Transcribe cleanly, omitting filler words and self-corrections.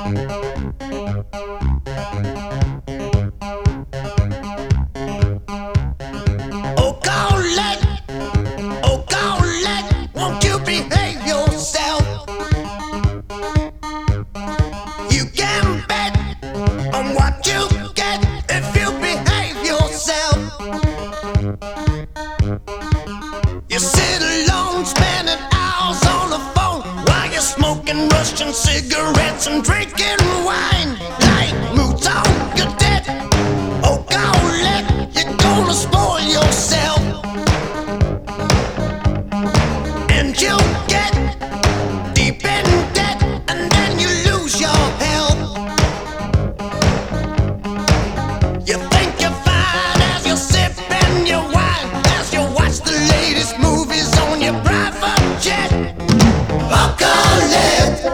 Oh, Colette, won't you behave yourself? You can bet on what you get if you behave yourself. You sit alone, spending hours on the phone while you're smoking Russian cigarettes and drinking wine. Like moods on your day.